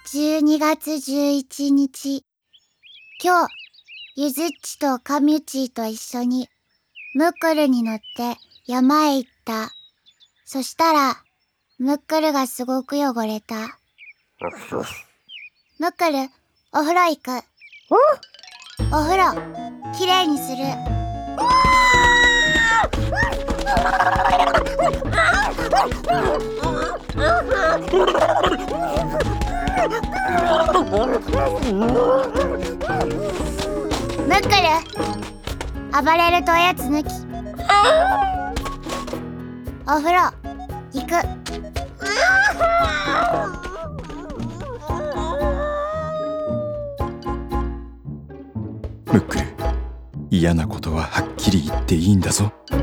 12月11日。今日、ゆずっちとかみゅちーと一緒に、ムックルに乗って山へ行った。そしたら、ムックルがすごく汚れた。ムックル、お風呂行く。お風呂、きれいにする。ムックル、暴れるとおやつ抜き。お風呂、行く。 ムックル、嫌なことははっきり言っていいんだぞ。